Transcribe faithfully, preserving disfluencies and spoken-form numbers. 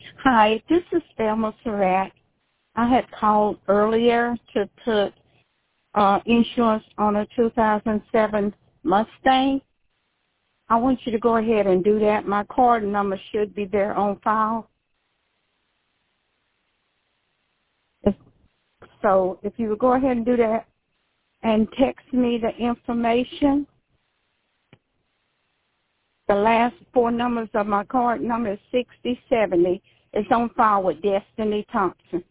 Hi, this is Thelma Surratt. I had called earlier to put uh, insurance on a two thousand seven Mustang. I want you to go ahead and do that. My card number should be there on file. If, so if you would go ahead and do that and text me the information. The last four numbers of my card number is sixty seventy. It's on file with Destiny Thompson.